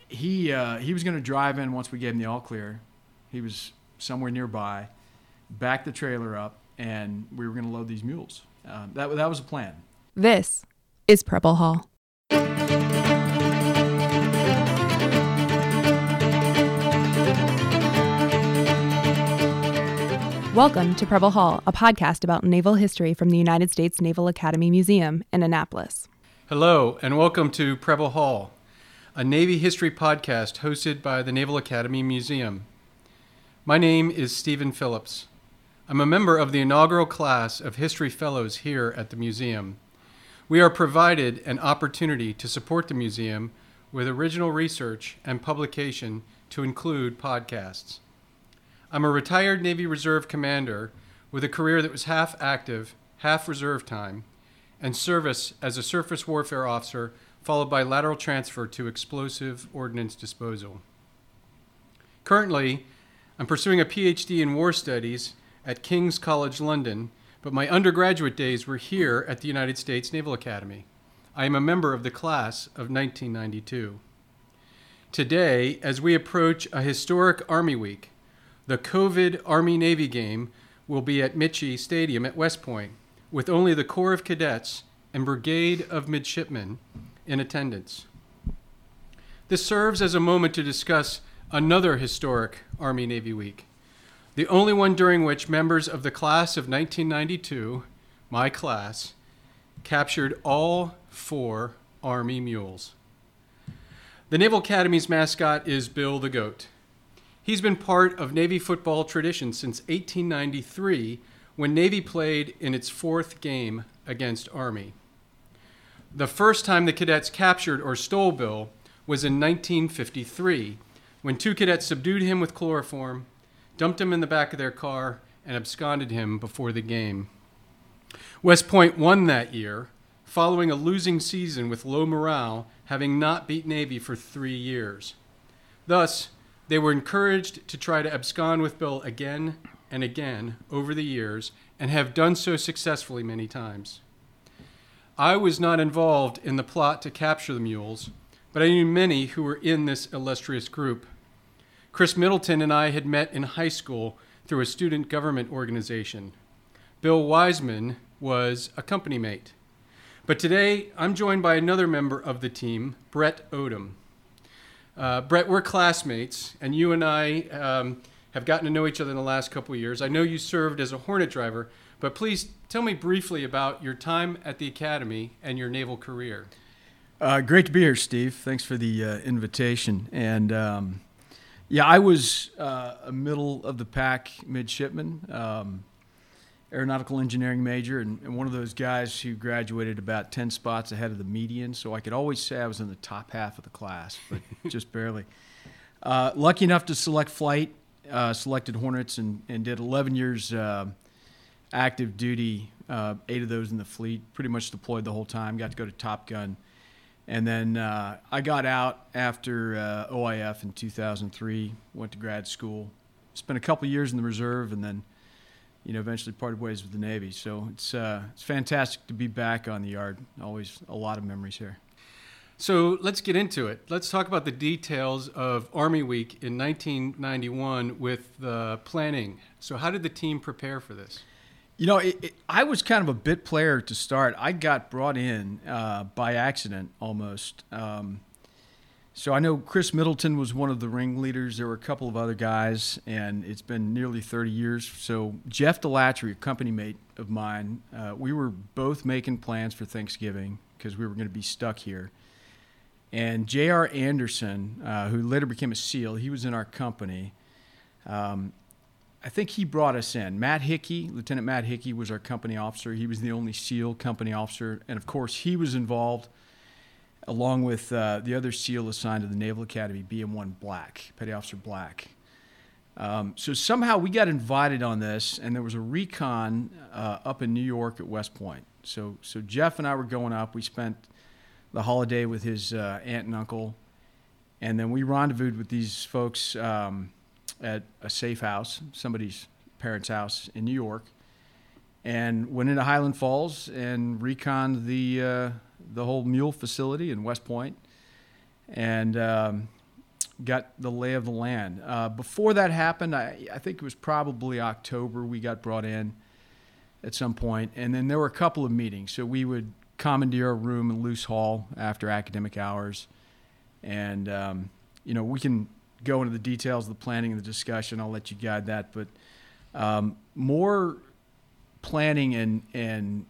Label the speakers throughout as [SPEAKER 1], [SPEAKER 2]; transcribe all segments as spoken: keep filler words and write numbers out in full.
[SPEAKER 1] he uh, he was going to drive in once we gave him the all clear. He was somewhere nearby, back the trailer up, and we were going to load these mules. Uh, that that was the plan.
[SPEAKER 2] This is Preble Hall. Welcome to Preble Hall, a podcast about naval history from the United States Naval Academy Museum in Annapolis.
[SPEAKER 3] Hello, and welcome to Preble Hall, a Navy history podcast hosted by the Naval Academy Museum. My name is Stephen Phillips. I'm a member of the inaugural class of History Fellows here at the museum. We are provided an opportunity to support the museum with original research and publication to include podcasts. I'm a retired Navy Reserve commander with a career that was half active, half reserve time, and service as a surface warfare officer, followed by lateral transfer to explosive ordnance disposal. Currently, I'm pursuing a P H D in war studies at King's College London, but my undergraduate days were here at the United States Naval Academy. I am a member of the class of nineteen ninety-two. Today, as we approach a historic Army Week, the COVID Army-Navy game will be at Mitchie Stadium at West Point, with only the Corps of Cadets and Brigade of Midshipmen in attendance. This serves as a moment to discuss another historic Army-Navy week, the only one during which members of the class of nineteen ninety-two, my class, captured all four Army mules. The Naval Academy's mascot is Bill the Goat. He's been part of Navy football tradition since eighteen ninety-three, when Navy played in its fourth game against Army. The first time the cadets captured or stole Bill was in nineteen fifty-three, when two cadets subdued him with chloroform, dumped him in the back of their car, and absconded him before the game. West Point won that year, following a losing season with low morale, having not beat Navy for three years. Thus, they were encouraged to try to abscond with Bill again and again over the years, and have done so successfully many times. I was not involved in the plot to capture the mules, but I knew many who were in this illustrious group. Chris Middleton and I had met in high school through a student government organization. Bill Wiseman was a company mate. But today, I'm joined by another member of the team, Brett Odom. Uh, Brett, we're classmates, and you and I um, have gotten to know each other in the last couple of years. I know you served as a Hornet driver, but please tell me briefly about your time at the Academy and your naval career.
[SPEAKER 1] Uh, great to be here, Steve. Thanks for the uh, invitation. And um, yeah, I was uh, a middle-of-the-pack midshipman, um, aeronautical engineering major, and, and one of those guys who graduated about ten spots ahead of the median, so I could always say I was in the top half of the class, but just barely. Uh, lucky enough to select flight, uh, selected Hornets, and, and did eleven years uh, active duty, uh, eight of those in the fleet, pretty much deployed the whole time, got to go to Top Gun. And then uh, I got out after uh, O I F in two thousand three, went to grad school, spent a couple years in the reserve, and then you know, eventually parted ways with the Navy. So it's uh, it's fantastic to be back on the yard. Always a lot of memories here.
[SPEAKER 3] So let's get into it. Let's talk about the details of Army Week in nineteen ninety-one with the planning. So how did the team prepare for this?
[SPEAKER 1] You know, it, it, I was kind of a bit player to start. I got brought in uh, by accident almost. Um, So I know Chris Middleton was one of the ringleaders. There were a couple of other guys, and it's been nearly thirty years. So Jeff Delatry, a company mate of mine, uh, we were both making plans for Thanksgiving because we were going to be stuck here. And J R Anderson, uh, who later became a SEAL, he was in our company. Um, I think he brought us in. Matt Hickey, Lieutenant Matt Hickey, was our company officer. He was the only SEAL company officer. And, of course, he was involved along with uh, the other SEAL assigned to the Naval Academy, B M one Black, Petty Officer Black. Um, so somehow we got invited on this, and there was a recon uh, up in New York at West Point. So so Jeff and I were going up. We spent the holiday with his uh, aunt and uncle, and then we rendezvoused with these folks um, at a safe house, somebody's parents' house in New York, and went into Highland Falls and reconned the uh, the whole mule facility in West Point. And um, got the lay of the land. Uh, before that happened, I, I think it was probably October we got brought in at some point, and then there were a couple of meetings. So we would commandeer a room in Luce Hall after academic hours, and um, you know, we can go into the details of the planning and the discussion. I'll let you guide that, but um, more planning and and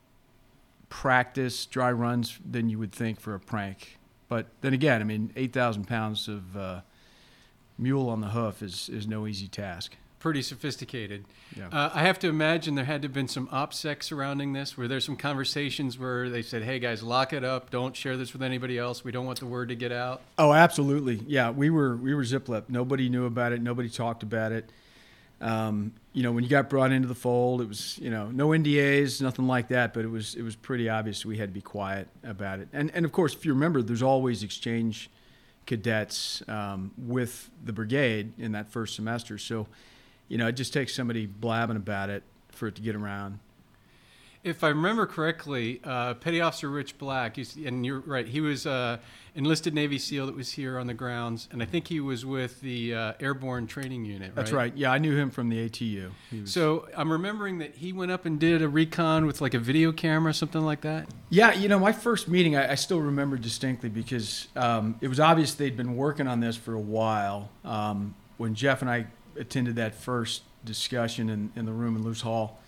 [SPEAKER 1] practice dry runs than you would think for a prank. But then again, I mean, eight thousand pounds of uh, mule on the hoof is, is no easy task.
[SPEAKER 3] Pretty sophisticated.
[SPEAKER 1] Yeah.
[SPEAKER 3] Uh, I have to imagine there had to have been some OPSEC surrounding this. Were there some conversations where they said, hey, guys, lock it up. Don't share this with anybody else. We don't want the word to get out?
[SPEAKER 1] Oh, absolutely. Yeah, we were we were zip-lipped. Nobody knew about it. Nobody talked about it. Um, you know, when you got brought into the fold, it was, you know, no N D As, nothing like that, but it was it was pretty obvious we had to be quiet about it. And, and of course, if you remember, there's always exchange cadets um, with the brigade in that first semester. So, you know, it just takes somebody blabbing about it for it to get around.
[SPEAKER 3] If I remember correctly, uh, Petty Officer Rich Black, he's, and you're right, he was uh, enlisted Navy SEAL that was here on the grounds, and I think he was with the uh, Airborne Training Unit, right?
[SPEAKER 1] That's right. Yeah, I knew him from the A T U. He was...
[SPEAKER 3] So I'm remembering that he went up and did a recon with like a video camera, something like that?
[SPEAKER 1] Yeah, you know, my first meeting, I, I still remember distinctly because um, it was obvious they'd been working on this for a while. Um, when Jeff and I attended that first discussion in, in the room in Luce Hall,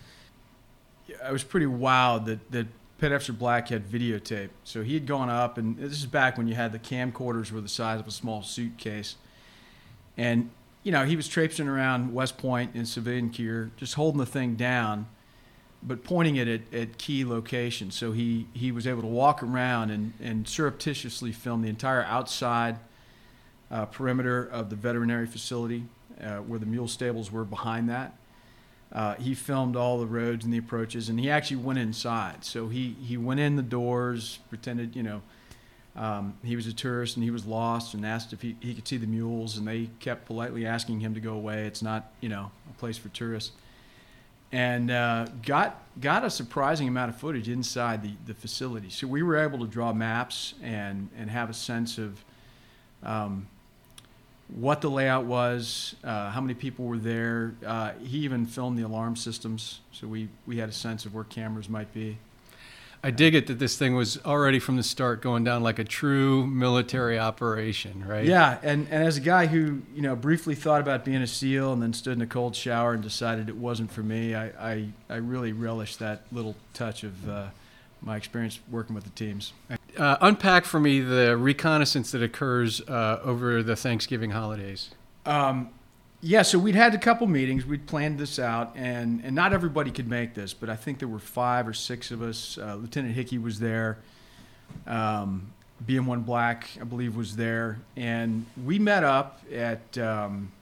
[SPEAKER 1] I was pretty wowed that, that Petty Officer Black had videotape. So he had gone up, and this is back when you had the camcorders were the size of a small suitcase. And, you know, he was traipsing around West Point in civilian gear, just holding the thing down, but pointing it at, at key locations. So he, he was able to walk around and, and surreptitiously film the entire outside uh, perimeter of the veterinary facility uh, where the mule stables were behind that. Uh, he filmed all the roads and the approaches, and he actually went inside. So he, he went in the doors, pretended, you know, um, he was a tourist and he was lost, and asked if he, he could see the mules, and they kept politely asking him to go away. It's not, you know, a place for tourists. And uh, got got a surprising amount of footage inside the, the facility. So we were able to draw maps and, and have a sense of um, what the layout was, uh, how many people were there. Uh, he even filmed the alarm systems, so we, we had a sense of where cameras might be.
[SPEAKER 3] I dig it that this thing was already from the start going down like a true military operation, right?
[SPEAKER 1] Yeah, and, and as a guy who, you know, briefly thought about being a SEAL and then stood in a cold shower and decided it wasn't for me, I, I, I really relished that little touch of uh, my experience working with the teams.
[SPEAKER 3] Uh, unpack for me the reconnaissance that occurs uh, over the Thanksgiving holidays.
[SPEAKER 1] Um, yeah, so we'd had a couple meetings. We'd planned this out, and, and not everybody could make this, but I think there were five or six of us. Uh, Lieutenant Hickey was there. Um, B M one Black, I believe, was there. And we met up at um,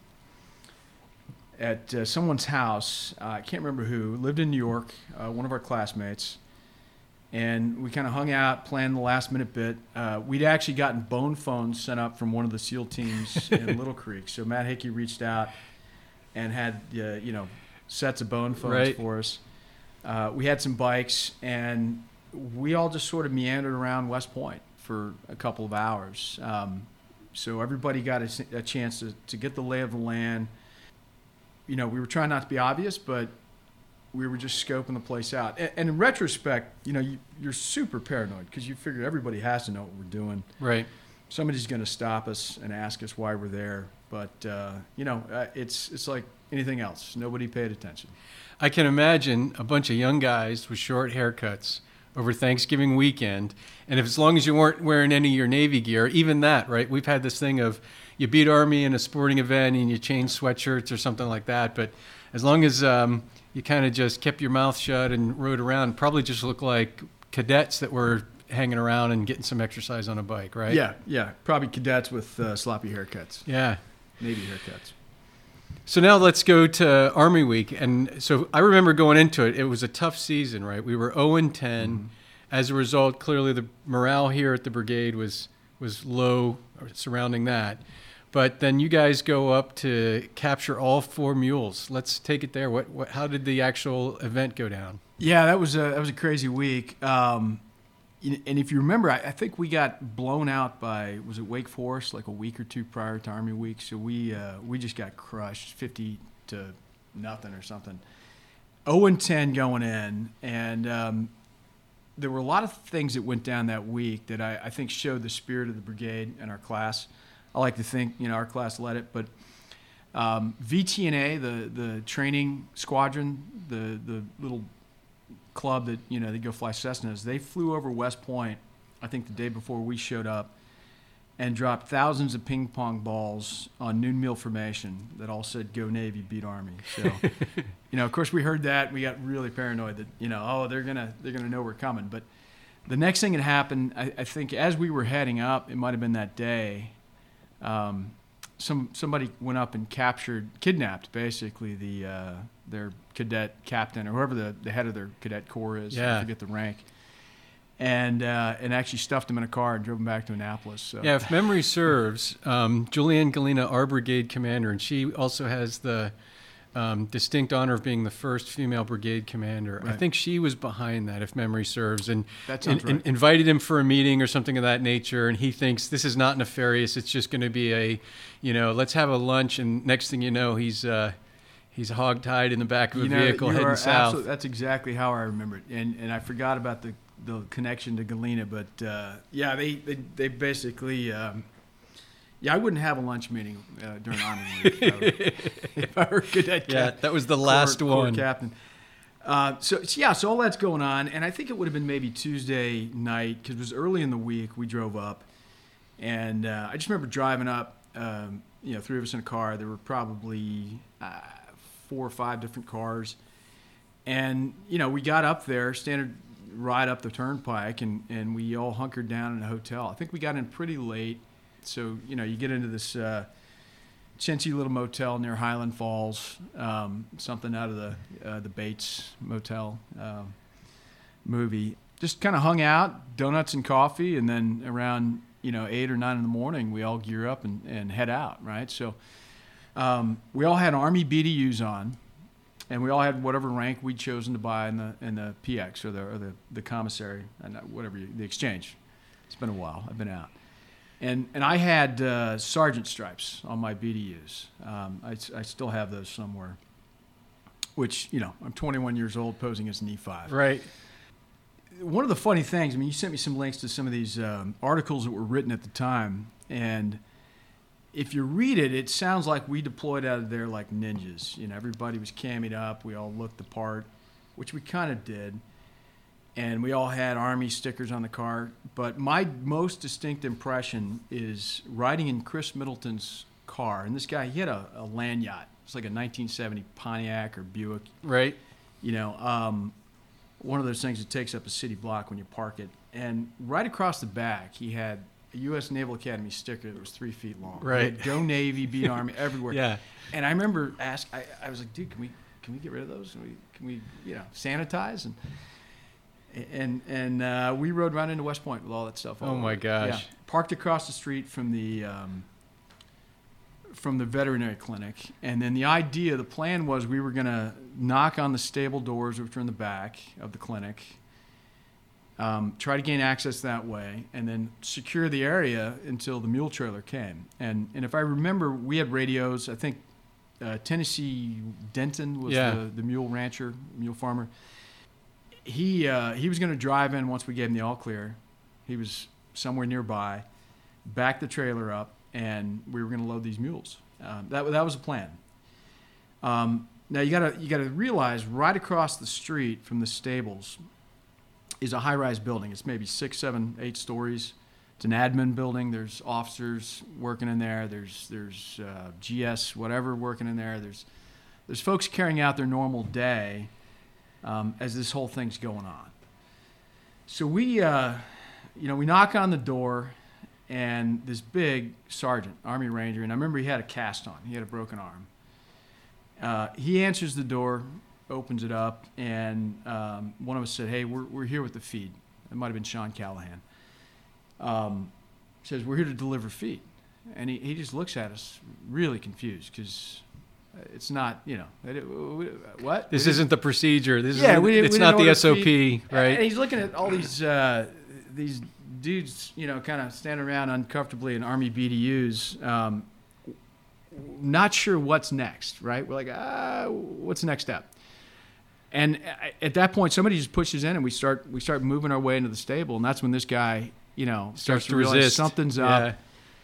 [SPEAKER 1] at uh, someone's house. Uh, I can't remember who. Lived in New York, uh, one of our classmates. And we kind of hung out, planned the last minute bit. Uh, we'd actually gotten bone phones sent up from one of the SEAL teams in Little Creek. So Matt Hickey reached out and had, uh, you know, sets of bone phones
[SPEAKER 3] right.
[SPEAKER 1] for us. Uh, we had some bikes, and we all just sort of meandered around West Point for a couple of hours. Um, so everybody got a, a chance to, to get the lay of the land. You know, we were trying not to be obvious, but we were just scoping the place out. And, and in retrospect, you know, you, you're super paranoid because you figure everybody has to know what we're doing.
[SPEAKER 3] Right.
[SPEAKER 1] Somebody's going to stop us and ask us why we're there. But, uh, you know, uh, it's it's like anything else. Nobody paid attention.
[SPEAKER 3] I can imagine a bunch of young guys with short haircuts over Thanksgiving weekend. And if as long as you weren't wearing any of your Navy gear, even that, right? We've had this thing of you beat Army in a sporting event and you change sweatshirts or something like that. But as long as um, you kind of just kept your mouth shut and rode around, probably just looked like cadets that were hanging around and getting some exercise on a bike, right?
[SPEAKER 1] Yeah, yeah. Probably cadets with uh, sloppy haircuts.
[SPEAKER 3] Yeah.
[SPEAKER 1] Navy haircuts.
[SPEAKER 3] So now let's go to Army Week. And so I remember going into it, it was a tough season, right? We were oh and ten. Mm-hmm. As a result, clearly the morale here at the brigade was was low surrounding that. But then you guys go up to capture all four mules. Let's take it there. What, what how did the actual event go down?
[SPEAKER 1] Yeah, that was a that was a crazy week. Um, and if you remember, I, I think we got blown out by, was it Wake Forest, like a week or two prior to Army Week? So we uh, we just got crushed, fifty to nothing or something. oh and ten going in, and um, there were a lot of things that went down that week that I, I think showed the spirit of the brigade and our class. I like to think, you know, our class led it, but um, V T N A, the the training squadron, the the little club that, you know, they go fly Cessnas, they flew over West Point, I think the day before we showed up, and dropped thousands of ping pong balls on noon meal formation that all said "Go Navy, beat Army." So, you know, of course we heard that, we got really paranoid that, you know, oh, they're gonna they're gonna know we're coming. But the next thing that happened, I, I think, as we were heading up, it might have been that day. Um, some somebody went up and captured, kidnapped, basically the uh, their cadet captain or whoever the, the head of their cadet corps is.
[SPEAKER 3] Yeah.
[SPEAKER 1] I forget the rank. And uh, and actually stuffed him in a car and drove him back to Annapolis. So.
[SPEAKER 3] Yeah, if memory serves, um, Julianne Galena, our brigade commander, and she also has the um, distinct honor of being the first female brigade commander.
[SPEAKER 1] Right.
[SPEAKER 3] I think she was behind that, if memory serves, and
[SPEAKER 1] That sounds
[SPEAKER 3] in- in-
[SPEAKER 1] right.
[SPEAKER 3] invited him for a meeting or something of that nature. And he thinks this is not nefarious. It's just going to be a, you know, let's have a lunch. And next thing you know, he's uh, he's hogtied in the back of a
[SPEAKER 1] You know,
[SPEAKER 3] vehicle
[SPEAKER 1] you
[SPEAKER 3] heading
[SPEAKER 1] are
[SPEAKER 3] south.
[SPEAKER 1] absolute- that's exactly how I remember it. And and I forgot about the, the connection to Galena. But, uh, yeah, they, they, they basically... Um, yeah, I wouldn't have a lunch meeting uh, during Army Week if I were, if I were a cadet
[SPEAKER 3] Yeah,
[SPEAKER 1] cap-
[SPEAKER 3] that was the
[SPEAKER 1] corps-
[SPEAKER 3] last
[SPEAKER 1] corps
[SPEAKER 3] one.
[SPEAKER 1] captain. Uh, so, so, yeah, so all that's going on. And I think it would have been maybe Tuesday night because it was early in the week. We drove up. And uh, I just remember driving up, um, you know, three of us in a car. There were probably uh, four or five different cars. And, you know, we got up there, standard ride up the turnpike, and, and we all hunkered down in a hotel. I think we got in pretty late. So, you know, you get into this uh, chintzy little motel near Highland Falls, um, something out of the uh, the Bates Motel um, movie. Just kind of hung out, donuts and coffee, and then around, you know, eight or nine in the morning, we all gear up and, and head out, right? So um, we all had Army B D Us on, and we all had whatever rank we'd chosen to buy in the in the P X or the or the, the commissary, and whatever you, the exchange. It's been a while. I've been out. And and I had uh, sergeant stripes on my B D Us. Um, I, I still have those somewhere. Which, you know, I'm twenty-one years old posing as an E five.
[SPEAKER 3] Right.
[SPEAKER 1] One of the funny things, I mean, you sent me some links to some of these um, articles that were written at the time. And if you read it, it sounds like we deployed out of there like ninjas. You know, everybody was cammied up. We all looked the part, which we kind of did. And we all had Army stickers on the car. But my most distinct impression is riding in Chris Middleton's car. And this guy, he had a, a land yacht. It's like a nineteen seventy Pontiac or Buick.
[SPEAKER 3] Right.
[SPEAKER 1] You know, um, one of those things that takes up a city block when you park it. And right across the back, he had a U S Naval Academy sticker that was three feet long.
[SPEAKER 3] Right.
[SPEAKER 1] It had Go Navy, beat Army, everywhere.
[SPEAKER 3] Yeah.
[SPEAKER 1] And I remember ask, I, I was like, dude, can we can we get rid of those? Can we, can we you know, sanitize? And And and uh, we rode right into West Point with all that stuff.
[SPEAKER 3] Oh my gosh!
[SPEAKER 1] Yeah. Parked across the street from the um, from the veterinary clinic, and then the idea, the plan was we were going to knock on the stable doors, which are in the back of the clinic, um, try to gain access that way, and then secure the area until the mule trailer came. And and if I remember, we had radios. I think uh, Tennessee Denton was
[SPEAKER 3] Yeah.
[SPEAKER 1] the, the mule rancher, mule farmer. He uh, he was going to drive in once we gave him the all clear. He was somewhere nearby, back the trailer up, and we were going to load these mules. Um, that that was the plan. Um, now you gotta you gotta realize right across the street from the stables is a high-rise building. It's maybe six, seven, eight stories. It's an admin building. There's officers working in there. There's there's uh, G S whatever working in there. There's there's folks carrying out their normal day. Um, as this whole thing's going on. So we, uh, you know, we knock on the door, and this big sergeant, Army Ranger, and I remember he had a cast on. He had a broken arm. Uh, he answers the door, opens it up, and um, one of us said, hey, we're, we're here with the feed. It might have been Sean Callahan. Um, says, we're here to deliver feed. And he, he just looks at us really confused because... It's not, you know, what?
[SPEAKER 3] This
[SPEAKER 1] We
[SPEAKER 3] isn't the procedure. This
[SPEAKER 1] yeah,
[SPEAKER 3] isn't,
[SPEAKER 1] we didn't,
[SPEAKER 3] it's
[SPEAKER 1] we
[SPEAKER 3] not
[SPEAKER 1] didn't
[SPEAKER 3] the
[SPEAKER 1] order
[SPEAKER 3] S O P,
[SPEAKER 1] feed.
[SPEAKER 3] right?
[SPEAKER 1] And he's looking at all these uh, these dudes, you know, kind of standing around uncomfortably in Army B D Us, um, not sure what's next, right? We're like, ah, what's the next step? And at that point, somebody just pushes in, and we start we start moving our way into the stable, and that's when this guy, you know, starts, starts to, to realize resist. Something's up.
[SPEAKER 3] Yeah.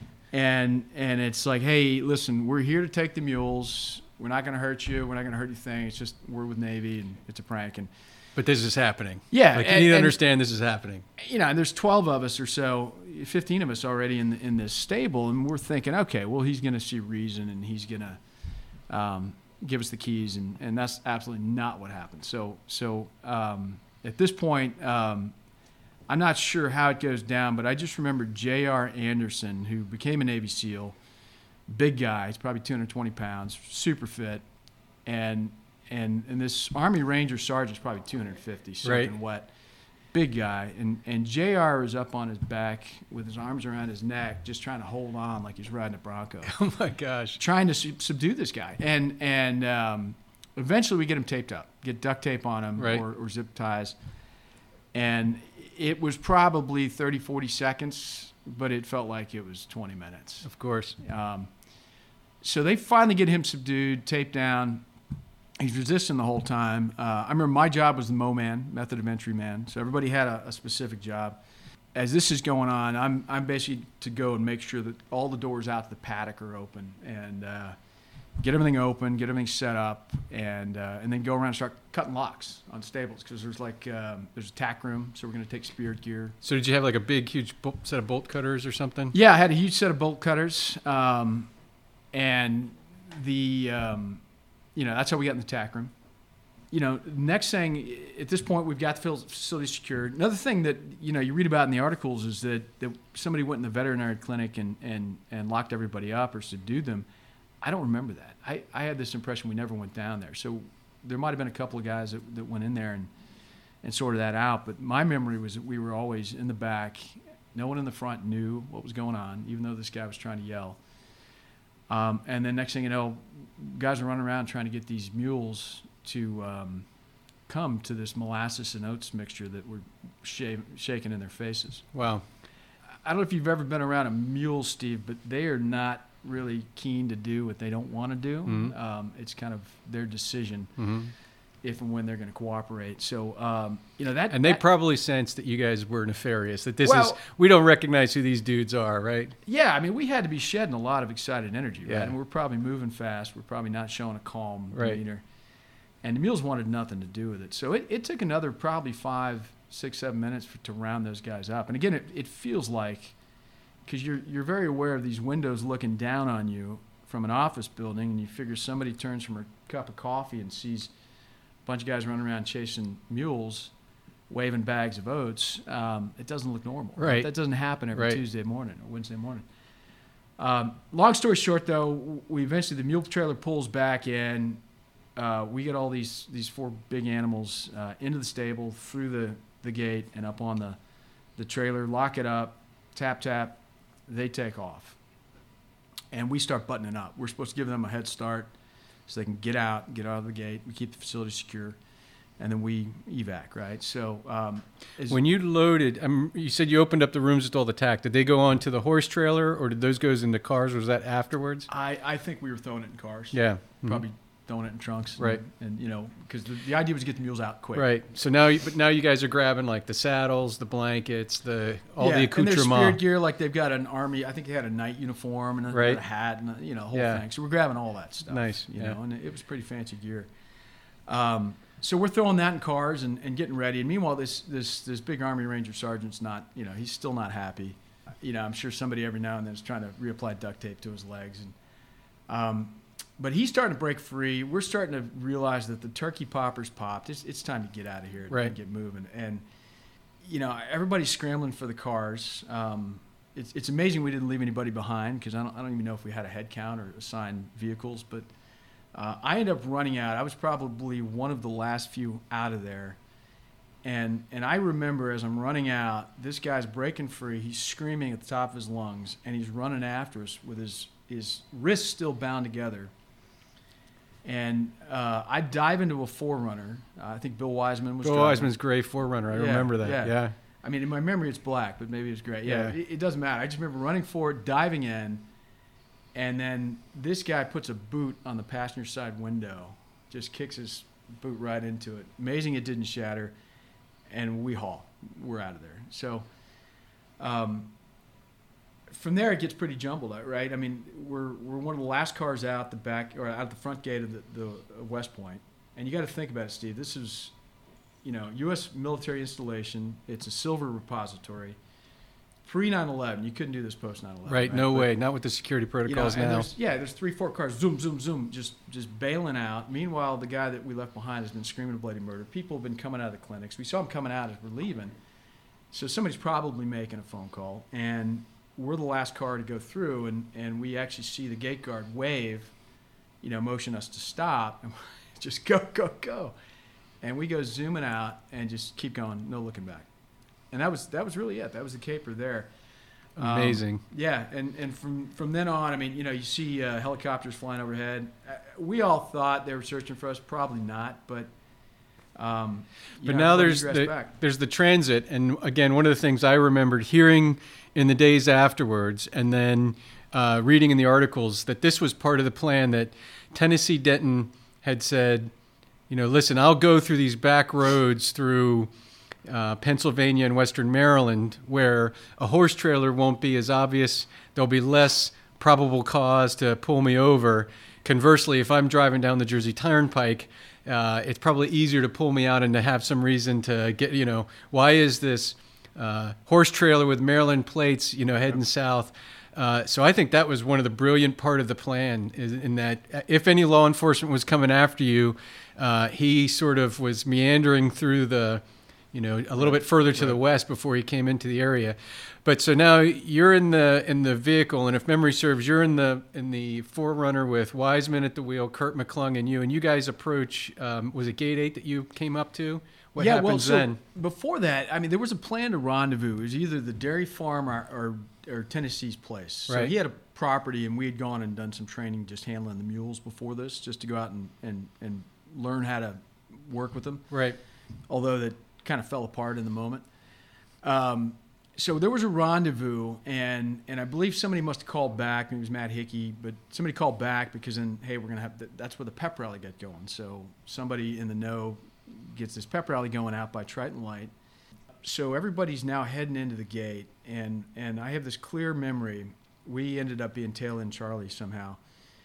[SPEAKER 1] And and it's like, hey, listen, we're here to take the mules. We're not going to hurt you. We're not going to hurt your thing. It's just we're with Navy, and it's a prank. And
[SPEAKER 3] but this is happening.
[SPEAKER 1] Yeah,
[SPEAKER 3] like you
[SPEAKER 1] and,
[SPEAKER 3] need to
[SPEAKER 1] and,
[SPEAKER 3] understand this is happening.
[SPEAKER 1] You know, and there's twelve of us or so, fifteen of us already in in this stable, and we're thinking, okay, well, he's going to see reason, and he's going to um, give us the keys, and, and that's absolutely not what happened. So so um, at this point. Um, I'm not sure how it goes down, but I just remember J R Anderson, who became a Navy SEAL, big guy, he's probably two hundred twenty pounds, super fit, and and and this Army Ranger sergeant's probably two hundred fifty, soaking
[SPEAKER 3] right.
[SPEAKER 1] wet, big guy, and and J R is up on his back with his arms around his neck, just trying to hold on like he's riding a Bronco.
[SPEAKER 3] Oh my gosh!
[SPEAKER 1] Trying to su- subdue this guy, and and um, eventually we get him taped up, get duct tape on him,
[SPEAKER 3] right.
[SPEAKER 1] or, or zip ties, and it was probably thirty, forty seconds, but it felt like it was twenty minutes.
[SPEAKER 3] Of course.
[SPEAKER 1] Um, so they finally get him subdued, taped down. He's resisting the whole time. Uh, I remember my job was the M O man, method of entry man. So everybody had a, a specific job. As this is going on, I'm I'm basically to go and make sure that all the doors out to the paddock are open, and uh, get everything open, get everything set up, and uh, and then go around and start cutting locks on stables, because there's like um, there's a tack room, so we're going to take spirit gear.
[SPEAKER 3] So did you have like a big, huge bo- set of bolt cutters or something?
[SPEAKER 1] Yeah, I had a huge set of bolt cutters, um, and the um, you know that's how we got in the tack room. You know, next thing, at this point, we've got the facility secured. Another thing that, you know, you read about in the articles is that, that somebody went in the veterinary clinic and, and, and locked everybody up or subdued them. I don't remember that. I, I had this impression we never went down there. So there might have been a couple of guys that, that went in there and, and sorted that out. But my memory was that we were always in the back. No one in the front knew what was going on, even though this guy was trying to yell. Um, and then next thing you know, guys are running around trying to get these mules to um, come to this molasses and oats mixture that we're sh- shaking in their faces.
[SPEAKER 3] Wow.
[SPEAKER 1] I don't know if you've ever been around a mule, Steve, but they are not really keen to do what they don't want to do.
[SPEAKER 3] Mm-hmm.
[SPEAKER 1] Um, it's kind of their decision
[SPEAKER 3] mm-hmm.
[SPEAKER 1] if and when they're going to cooperate. So, um, you know, that...
[SPEAKER 3] And they
[SPEAKER 1] that,
[SPEAKER 3] probably sensed that you guys were nefarious, that this
[SPEAKER 1] well,
[SPEAKER 3] is... We don't recognize who these dudes are, right?
[SPEAKER 1] Yeah, I mean, we had to be shedding a lot of excited energy, right?
[SPEAKER 3] Yeah.
[SPEAKER 1] And we're probably moving fast. We're probably not showing a calm
[SPEAKER 3] right.
[SPEAKER 1] demeanor. And the mules wanted nothing to do with it. So it, it took another probably five, six, seven minutes for, to round those guys up. And again, it, it feels like, because you're, you're very aware of these windows looking down on you from an office building, and you figure somebody turns from her cup of coffee and sees a bunch of guys running around chasing mules, waving bags of oats. Um, it doesn't look normal.
[SPEAKER 3] Right.
[SPEAKER 1] That doesn't happen every
[SPEAKER 3] right.
[SPEAKER 1] Tuesday morning or Wednesday morning. Um, long story short, though, we eventually, the mule trailer pulls back in. Uh, we get all these these four big animals uh, into the stable, through the, the gate, and up on the, the trailer, lock it up, tap, tap, they take off. And we start buttoning up. We're supposed to give them a head start so they can get out, get out of the gate. We keep the facility secure, and then we evac, right? So um,
[SPEAKER 3] when you loaded, um, you said you opened up the rooms with all the tack. Did they go on to the horse trailer, or did those go into cars, or was that afterwards?
[SPEAKER 1] I, I think we were throwing it in cars.
[SPEAKER 3] Yeah.
[SPEAKER 1] Probably mm-hmm. throwing it in trunks.
[SPEAKER 3] Right.
[SPEAKER 1] And, and you know, because the, the idea was to get the mules out quick.
[SPEAKER 3] Right. So now, you, but now you guys are grabbing like the saddles, the blankets, the all
[SPEAKER 1] yeah,
[SPEAKER 3] the accoutrement.
[SPEAKER 1] And their spirit gear, like they've got an army. I think they had a night uniform and a,
[SPEAKER 3] right.
[SPEAKER 1] a hat and a, you know, whole
[SPEAKER 3] yeah.
[SPEAKER 1] thing. So we're grabbing all that stuff.
[SPEAKER 3] Nice.
[SPEAKER 1] You
[SPEAKER 3] yeah.
[SPEAKER 1] know, and it, it was pretty fancy gear. Um, so we're throwing that in cars and, and getting ready. And meanwhile, this this this big Army Ranger sergeant's not, you know, he's still not happy. You know, I'm sure somebody every now and then is trying to reapply duct tape to his legs. And um, but he's starting to break free. We're starting to realize that the turkey poppers popped. It's, it's time to get out of here
[SPEAKER 3] right.
[SPEAKER 1] and get moving. And, you know, everybody's scrambling for the cars. Um, it's it's amazing we didn't leave anybody behind, because I don't, I don't even know if we had a head count or assigned vehicles. But uh, I ended up running out. I was probably one of the last few out of there. And and I remember as I'm running out, this guy's breaking free. He's screaming at the top of his lungs, and he's running after us with his, his wrists still bound together. And uh, I dive into a four runner. Uh, I think Bill Wiseman was
[SPEAKER 3] Bill
[SPEAKER 1] driving.
[SPEAKER 3] Wiseman's gray four runner. I
[SPEAKER 1] Yeah,
[SPEAKER 3] remember that.
[SPEAKER 1] yeah.
[SPEAKER 3] Yeah.
[SPEAKER 1] I mean, in my memory, it's black, but maybe it's gray. Yeah,
[SPEAKER 3] Yeah.
[SPEAKER 1] It, it doesn't matter. I just remember running forward, diving in, and then this guy puts a boot on the passenger side window, just kicks his boot right into it. Amazing it didn't shatter, and we haul. We're out of there. So um, from there, it gets pretty jumbled, right? I mean, we're we're one of the last cars out the back or out the front gate of the, the uh, West Point, and you got to think about it, Steve. This is, you know, U S military installation. It's a silver repository. Pre nine eleven, you couldn't do this post nine eleven.
[SPEAKER 3] Right,
[SPEAKER 1] right?
[SPEAKER 3] no
[SPEAKER 1] But,
[SPEAKER 3] way. Not with the security
[SPEAKER 1] you know,
[SPEAKER 3] protocols
[SPEAKER 1] and
[SPEAKER 3] now.
[SPEAKER 1] there's, yeah, there's three, four cars, zoom, zoom, zoom, just just bailing out. Meanwhile, the guy that we left behind has been screaming a bloody murder. People have been coming out of the clinics. We saw him coming out as we're leaving. So somebody's probably making a phone call, and we're the last car to go through, and, and we actually see the gate guard wave, you know, motion us to stop, and just go, go, go. And we go zooming out and just keep going, no looking back. And that was that was really it. That was the caper there.
[SPEAKER 3] Amazing.
[SPEAKER 1] Um, yeah, and, and from, from then on, I mean, you know, you see uh, helicopters flying overhead. Uh, we all thought they were searching for us. Probably not, but um, you
[SPEAKER 3] But
[SPEAKER 1] know,
[SPEAKER 3] now
[SPEAKER 1] everybody
[SPEAKER 3] there's
[SPEAKER 1] dressed
[SPEAKER 3] the,
[SPEAKER 1] back.
[SPEAKER 3] there's the transit. And again, one of the things I remembered hearing in the days afterwards and then uh, reading in the articles that this was part of the plan, that Tennessee Denton had said, you know, listen, I'll go through these back roads through uh, Pennsylvania and Western Maryland where a horse trailer won't be as obvious. There'll be less probable cause to pull me over. Conversely, if I'm driving down the Jersey Turnpike, uh, it's probably easier to pull me out and to have some reason to get, you know, why is this uh, horse trailer with Maryland plates, you know, heading south? Uh, so I think that was one of the brilliant part of the plan, is in that if any law enforcement was coming after you, uh, he sort of was meandering through the, you know, a little bit further to the west before he came into the area. But so now you're in the in the vehicle, and if memory serves, you're in the in the Forerunner with Wiseman at the wheel, Kurt McClung, and you, and you guys approach. Um, was it Gate Eight that you came up to? What
[SPEAKER 1] yeah,
[SPEAKER 3] happens
[SPEAKER 1] well, so
[SPEAKER 3] then?
[SPEAKER 1] before that, I mean, there was a plan to rendezvous. It was either the dairy farm or, or, or Tennessee's place. So
[SPEAKER 3] Right.
[SPEAKER 1] he had a property, and we had gone and done some training just handling the mules before this, just to go out and, and, and learn how to work with them.
[SPEAKER 3] Right.
[SPEAKER 1] Although that kind of fell apart in the moment. Um, so there was a rendezvous, and, and I believe somebody must have called back. Maybe it was Matt Hickey, but somebody called back because then, hey, we're going to have the, that's where the pep rally got going. So somebody in the know gets this pep rally going out by Triton Light. So everybody's now heading into the gate, and, and I have this clear memory. We ended up being tail end Charlie somehow.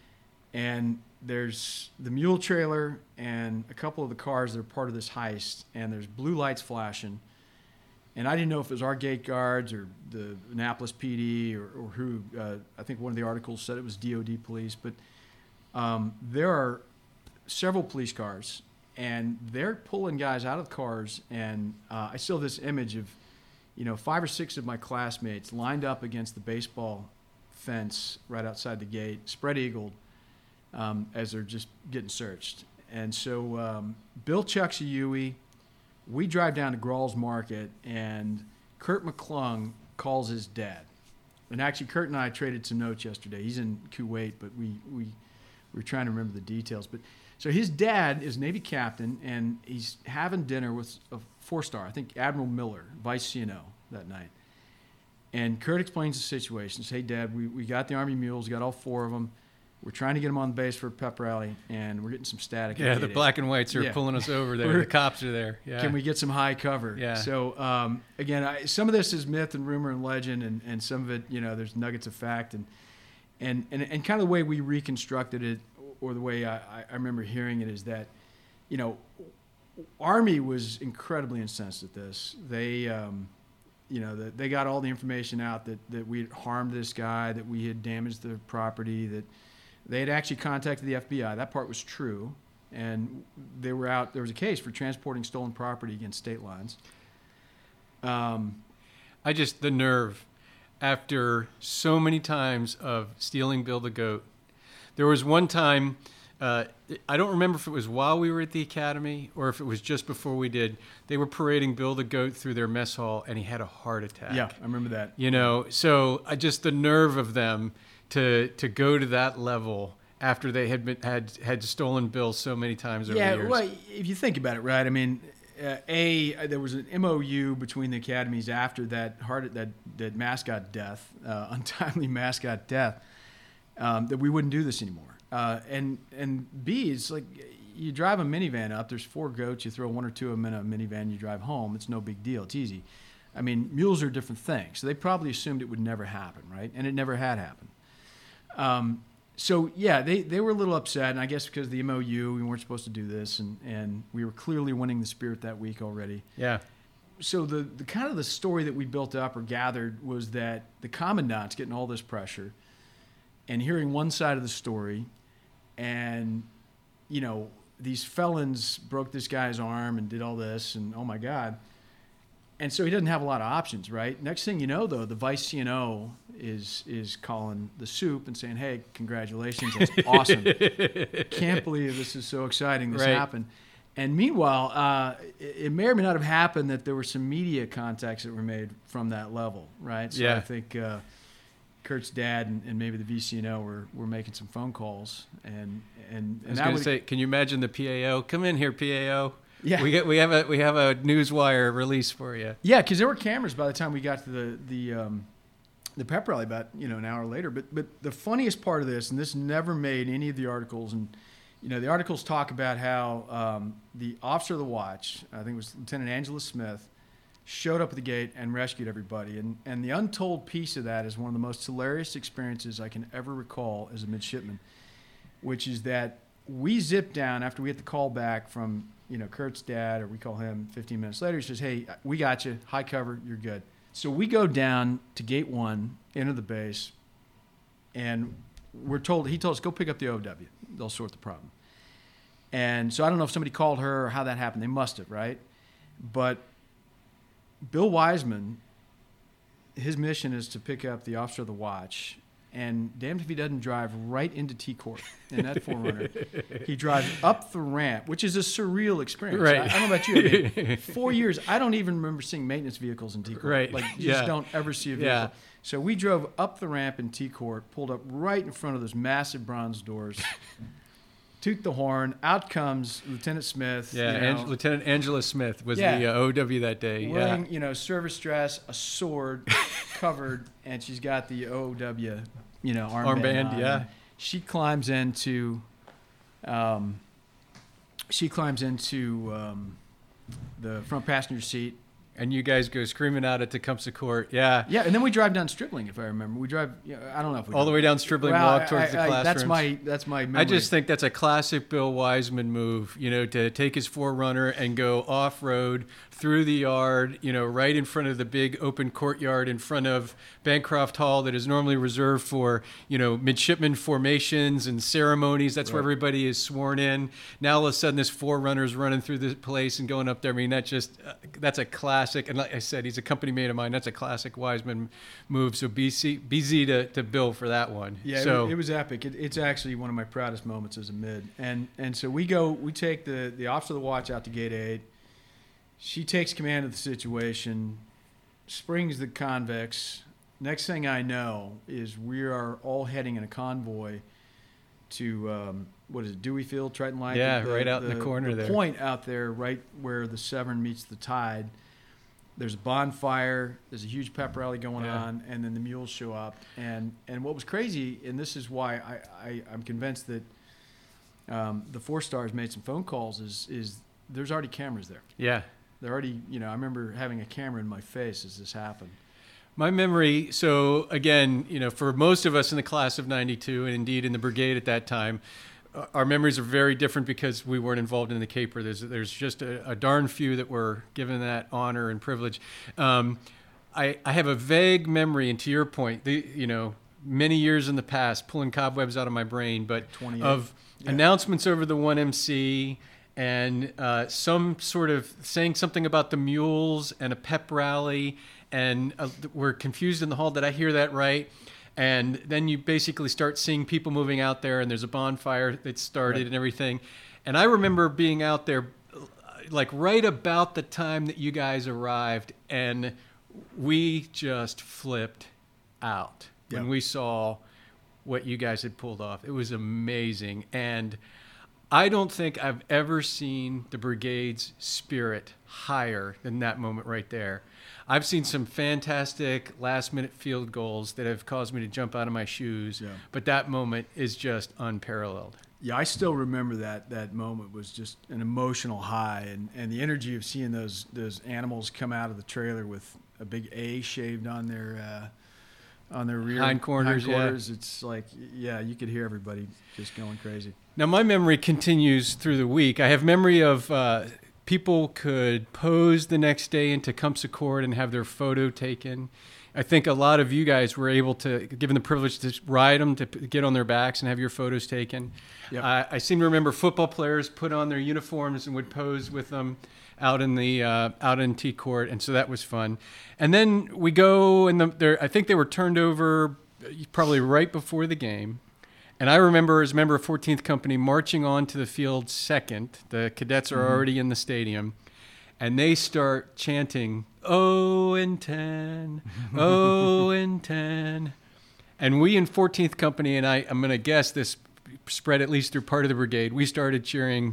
[SPEAKER 1] And there's the mule trailer and a couple of the cars that are part of this heist, and there's blue lights flashing. And I didn't know if it was our gate guards or the Annapolis P D or, or who. Uh, I think one of the articles said it was D O D police. But um, there are several police cars, and they're pulling guys out of the cars. And uh, I still have this image of, you know, five or six of my classmates lined up against the baseball fence right outside the gate, spread-eagled, um, as they're just getting searched. And so um, Bill chucks a Huey. We drive down to Grawls Market, and Kurt McClung calls his dad. And actually, Kurt and I traded some notes yesterday. He's in Kuwait, but we we, we were trying to remember the details. But so his dad is Navy captain, and he's having dinner with a four-star, I think Admiral Miller, Vice C N O, that night. And Kurt explains the situation. Says, hey, Dad, we, we got the Army mules, got all four of them. We're trying to get them on the base for a pep rally, and we're getting some static.
[SPEAKER 3] Yeah, the black and whites are
[SPEAKER 1] Yeah.
[SPEAKER 3] pulling us over there.
[SPEAKER 1] We're-
[SPEAKER 3] The cops are there. Yeah.
[SPEAKER 1] Can we get some high cover?
[SPEAKER 3] Yeah.
[SPEAKER 1] So um, again, I, some of this is myth and rumor and legend, and, and some of it, you know, there's nuggets of fact, and and and, and kind of the way we reconstructed it, or the way I, I remember hearing it, is that, you know, Army was incredibly incensed at this. They, um, you know, the, they got all the information out that that we had harmed this guy, that we had damaged the property, that they had actually contacted the F B I. That part was true. And they were out, there was a case for transporting stolen property against state lines. Um,
[SPEAKER 3] I just, the nerve, after so many times of stealing Bill the Goat. There was one time, uh, I don't remember if it was while we were at the academy or if it was just before we did, they were parading Bill the Goat through their mess hall, and he had a heart attack.
[SPEAKER 1] yeah, I remember that.
[SPEAKER 3] You know, so I just, the nerve of them to to go to that level after they had been had had stolen Bill so many times over
[SPEAKER 1] Yeah,
[SPEAKER 3] the years.
[SPEAKER 1] well, if you think about it, right? I mean, uh, a there was an M O U between the academies after that heart that that mascot death, uh, untimely mascot death, um, that we wouldn't do this anymore. Uh, and and B, it's like you drive a minivan up. There's four goats. You throw one or two of them in a minivan. You drive home. It's no big deal. It's easy. I mean, mules are a different thing. So they probably assumed it would never happen, right? And it never had happened. Um, so, yeah, they, they were a little upset. And I guess because of the M O U, we weren't supposed to do this. And, and we were clearly winning the Spirit that week already.
[SPEAKER 3] Yeah.
[SPEAKER 1] So the, the kind of the story that we built up or gathered was that the commandant's getting all this pressure and hearing one side of the story. And, you know, these felons broke this guy's arm and did all this. And, oh, my God. And so he doesn't have a lot of options, right? Next thing you know, though, the vice C N O is is calling the soup and saying, hey, congratulations, that's awesome. Can't believe this is so exciting, this
[SPEAKER 3] right.
[SPEAKER 1] happened. And meanwhile, uh, it, it may or may not have happened that there were some media contacts that were made from that level, right? So
[SPEAKER 3] yeah.
[SPEAKER 1] I think uh, Kurt's dad and, and maybe the V C N O were, were making some phone calls. And, and, and
[SPEAKER 3] I was going to say, can you imagine the P A O? Come in here, P A O.
[SPEAKER 1] Yeah,
[SPEAKER 3] we get we have a we have a Newswire release for you.
[SPEAKER 1] Yeah, because there were cameras by the time we got to the the um, the pep rally about you know an hour later. But but the funniest part of this, and this never made any of the articles, and you know the articles talk about how um, the officer of the watch, I think it was Lieutenant Angela Smith, showed up at the gate and rescued everybody. And and the untold piece of that is one of the most hilarious experiences I can ever recall as a midshipman, which is that we zipped down after we get the call back from. You know, Kurt's dad, or we call him fifteen minutes later, he says, hey, we got you, high cover, you're good. So we go down to gate one, into the base, and we're told, he told us, go pick up the O W. They'll sort the problem. And so I don't know if somebody called her or how that happened. They must have, right? But Bill Wiseman, his mission is to pick up the officer of the watch. And damned if he doesn't drive right into T-Court in that four runner. He drives up the ramp, which is a surreal experience.
[SPEAKER 3] Right.
[SPEAKER 1] I, I don't know about you. I mean, four years, I don't even remember seeing maintenance vehicles in T-Court.
[SPEAKER 3] Right.
[SPEAKER 1] Like, you
[SPEAKER 3] yeah.
[SPEAKER 1] just don't ever see a vehicle.
[SPEAKER 3] Yeah.
[SPEAKER 1] So we drove up the ramp in T-Court, pulled up right in front of those massive bronze doors, toot the horn. Out comes Lieutenant Smith.
[SPEAKER 3] Yeah,
[SPEAKER 1] you know,
[SPEAKER 3] Ang- Lieutenant Angela Smith was
[SPEAKER 1] Yeah.
[SPEAKER 3] the uh, O W that day.
[SPEAKER 1] wearing,
[SPEAKER 3] yeah.
[SPEAKER 1] you know, service dress, a sword, covered, and she's got the O W, you know, armband.
[SPEAKER 3] Armband,
[SPEAKER 1] on.
[SPEAKER 3] yeah.
[SPEAKER 1] She climbs into, um, she climbs into um, the front passenger seat.
[SPEAKER 3] And you guys go screaming out at Tecumseh Court. Yeah.
[SPEAKER 1] Yeah, and then we drive down Stripling, if I remember. We drive, you know, I don't know if we
[SPEAKER 3] All the way down Stripling,
[SPEAKER 1] well,
[SPEAKER 3] walk
[SPEAKER 1] I-
[SPEAKER 3] towards
[SPEAKER 1] I-
[SPEAKER 3] the
[SPEAKER 1] I-
[SPEAKER 3] classrooms.
[SPEAKER 1] That's my, that's my memory.
[SPEAKER 3] I just think that's a classic Bill Wiseman move, you know, to take his four runner and go off-road through the yard, you know, right in front of the big open courtyard in front of Bancroft Hall that is normally reserved for, you know, midshipman formations and ceremonies. That's where
[SPEAKER 1] Right.
[SPEAKER 3] everybody is sworn in. Now all of a sudden this four runner's running through the place and going up there. I mean, that just, uh, that's a classic. And like I said, he's a company mate of mine. That's a classic Wiseman move. So B C, B Z to, to Bill for that one.
[SPEAKER 1] Yeah,
[SPEAKER 3] so,
[SPEAKER 1] it, it was epic. It, it's actually one of my proudest moments as a mid. And and so we go, we take the, the officer of the watch out to gate eight. She takes command of the situation, springs the convicts. Next thing I know is we are all heading in a convoy to, um, what is it, Dewey Field, Triton Light?
[SPEAKER 3] Yeah, right out in the corner
[SPEAKER 1] the
[SPEAKER 3] there.
[SPEAKER 1] point out there, right where the Severn meets the tide. There's a bonfire. There's a huge pep rally going
[SPEAKER 3] Yeah.
[SPEAKER 1] on, and then the mules show up. And and what was crazy, and this is why I, I I'm convinced that um, the Four Stars made some phone calls. Is is there's already cameras there.
[SPEAKER 3] yeah.
[SPEAKER 1] They're already, you know, I remember having a camera in my face as this happened.
[SPEAKER 3] My memory, so again, you know, for most of us in the class of ninety-two, and indeed in the brigade at that time, uh, our memories are very different because we weren't involved in the caper. There's there's just a, a darn few that were given that honor and privilege. Um, I, I have a vague memory, and to your point, the, you know, many years in the past, pulling cobwebs out of my brain, but
[SPEAKER 1] twenty-eight
[SPEAKER 3] of
[SPEAKER 1] Yeah.
[SPEAKER 3] announcements over the one M C, and uh, some sort of saying something about the mules and a pep rally, and uh, we're confused in the hall. Did I hear that right? And then you basically start seeing people moving out there, and there's a bonfire that started
[SPEAKER 1] Right.
[SPEAKER 3] and everything. And I remember being out there uh, like right about the time that you guys arrived, and we just flipped out when
[SPEAKER 1] Yeah.
[SPEAKER 3] we saw what you guys had pulled off. It was amazing. And I don't think I've ever seen the brigade's spirit higher than that moment right there. I've seen some fantastic last-minute field goals that have caused me to jump out of my shoes, yeah. but that moment is just unparalleled.
[SPEAKER 1] Yeah, I still remember that that moment was just an emotional high, and, and the energy of seeing those those animals come out of the trailer with a big A shaved on their uh, on their rear
[SPEAKER 3] hindquarters.
[SPEAKER 1] hindquarters.
[SPEAKER 3] Yeah.
[SPEAKER 1] It's like, yeah, you could hear everybody just going crazy.
[SPEAKER 3] Now, my memory continues through the week. I have memory of uh, people could pose the next day in Tecumseh Court and have their photo taken. I think a lot of you guys were able to, given the privilege to ride them, to get on their backs and have your photos taken. Yep. Uh, I seem to remember football players put on their uniforms and would pose with them out in the uh, out in T Court, and so that was fun. And then we go, and the, I think they were turned over probably right before the game. And I remember, as a member of fourteenth Company, marching onto the field second. The cadets are mm-hmm. already in the stadium. And they start chanting, oh and ten, oh and ten. And we in fourteenth Company, and I, I'm going to guess this spread at least through part of the brigade, we started cheering,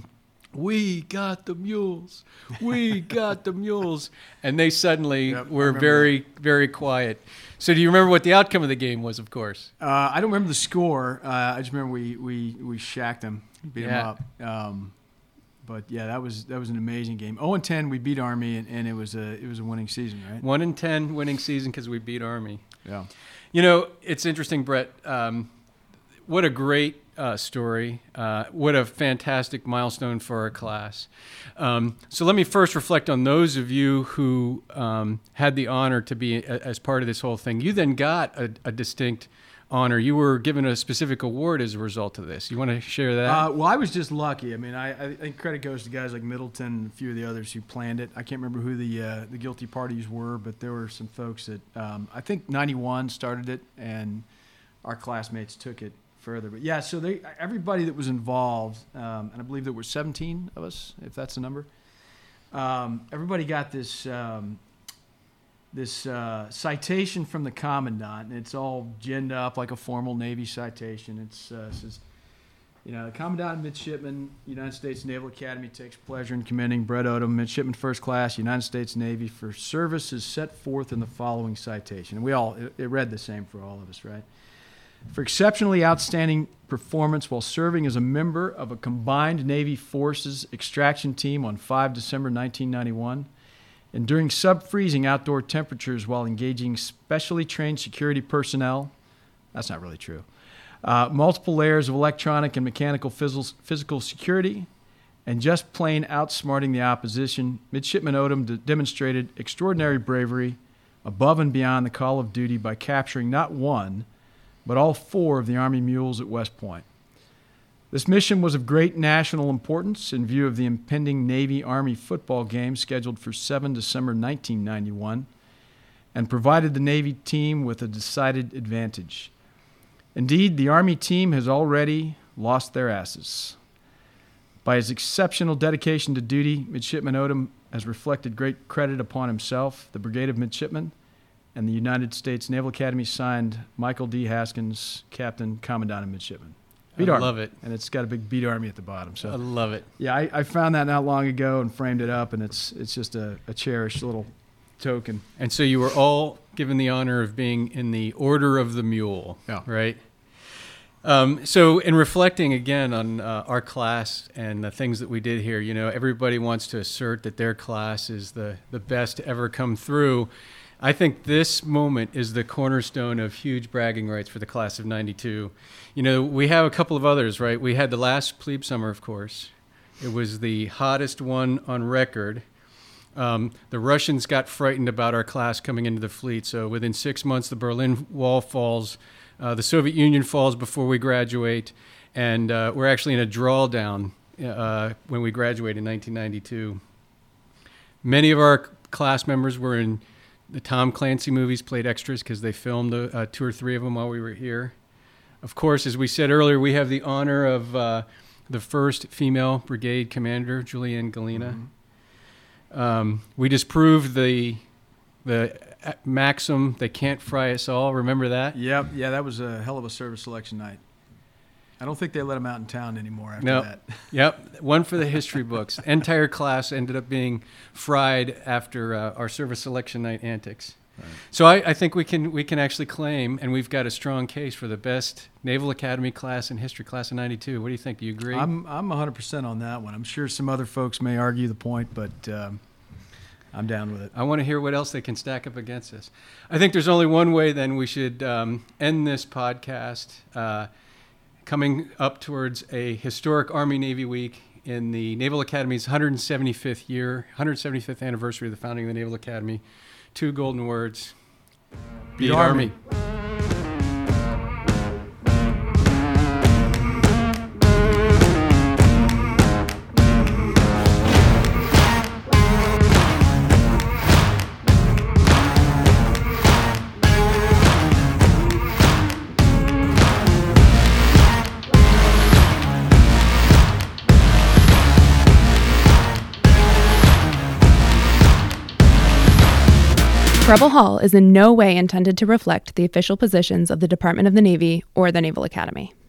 [SPEAKER 3] we got the mules, we got the mules. And they suddenly yep, were very, that. very quiet. So do you remember what the outcome of the game was, of course?
[SPEAKER 1] Uh, I don't remember the score. Uh, I just remember we, we, we shacked them, beat
[SPEAKER 3] yeah.
[SPEAKER 1] them up. Um, But yeah, that was that was an amazing game. oh and ten, we beat Army, and, and it was a it was a winning season, right?
[SPEAKER 3] one and ten winning season because we beat Army.
[SPEAKER 1] Yeah.
[SPEAKER 3] You know, it's interesting, Brett. Um, what a great uh, story. Uh, what a fantastic milestone for our class. Um, so let me first reflect on those of you who um, had the honor to be a, as part of this whole thing. You then got a, a distinct honor. You were given a specific award as a result of this. You want to share that?
[SPEAKER 1] Uh, well, I was just lucky. I mean, I, I think credit goes to guys like Middleton and a few of the others who planned it. I can't remember who the uh, the guilty parties were, but there were some folks that um, I think ninety-one started it, and our classmates took it further. But yeah, so they everybody that was involved, um, and I believe there were seventeen of us, if that's the number. Um, everybody got this. Um, this uh, citation from the commandant, and it's all ginned up like a formal Navy citation. It's uh, it says, you know, the commandant and midshipman, United States Naval Academy takes pleasure in commending Brett Odom, midshipman first class, United States Navy, for services set forth in the following citation. And we all, it, it read the same for all of us, right? For exceptionally outstanding performance while serving as a member of a combined Navy forces extraction team on the fifth of December nineteen ninety-one, and during sub-freezing outdoor temperatures while engaging specially trained security personnel. That's not really true. Uh, multiple layers of electronic and mechanical phys- physical security, and just plain outsmarting the opposition, Midshipman Odom d- demonstrated extraordinary bravery above and beyond the call of duty by capturing not one, but all four of the Army mules at West Point. This mission was of great national importance in view of the impending Navy-Army football game scheduled for the seventh of December nineteen ninety-one, and provided the Navy team with a decided advantage. Indeed, the Army team has already lost their asses. By his exceptional dedication to duty, Midshipman Odom has reflected great credit upon himself, the Brigade of Midshipmen, and the United States Naval Academy signed Michael D. Haskins, Captain, Commandant, and Midshipman. Beat
[SPEAKER 3] I
[SPEAKER 1] Army.
[SPEAKER 3] love it.
[SPEAKER 1] And it's got a big beat Army at the bottom. So
[SPEAKER 3] I love it.
[SPEAKER 1] Yeah, I, I found that not long ago and framed it up, and it's it's just a, a cherished little token.
[SPEAKER 3] And so you were all given the honor of being in the Order of the Mule,
[SPEAKER 1] yeah.
[SPEAKER 3] right? Um, so in reflecting again on uh, our class and the things that we did here, you know, everybody wants to assert that their class is the, the best to ever come through. I think this moment is the cornerstone of huge bragging rights for the class of ninety-two. You know, we have a couple of others, right? We had the last plebe summer, of course. It was the hottest one on record. Um, the Russians got frightened about our class coming into the fleet, so within six months, the Berlin Wall falls. Uh, the Soviet Union falls before we graduate, and uh, we're actually in a drawdown uh, when we graduate in nineteen ninety-two. Many of our class members were in the Tom Clancy movies, played extras because they filmed uh, two or three of them while we were here. Of course, as we said earlier, we have the honor of uh, the first female brigade commander, Julianne Galena. Mm-hmm. Um, we just proved the the maxim, they can't fry us all. Remember that?
[SPEAKER 1] Yep. Yeah, that was a hell of a service selection night. I don't think they let them out in town anymore after
[SPEAKER 3] No.
[SPEAKER 1] that.
[SPEAKER 3] Yep, one for the history books. Entire class ended up being fried after uh, our service selection night antics. Right. So I, I think we can we can actually claim, and we've got a strong case for the best Naval Academy class in history, class of ninety-two. What do you think? Do you agree?
[SPEAKER 1] I'm I'm one hundred percent on that one. I'm sure some other folks may argue the point, but um, I'm down with it.
[SPEAKER 3] I want to hear what else they can stack up against us. I think there's only one way then we should um, end this podcast, uh, coming up towards a historic Army-Navy week in the Naval Academy's one hundred seventy-fifth year, one hundred seventy-fifth anniversary of the founding of the Naval Academy. Two golden words.
[SPEAKER 1] Beat Army.
[SPEAKER 2] Preble Hall is in no way intended to reflect the official positions of the Department of the Navy or the Naval Academy.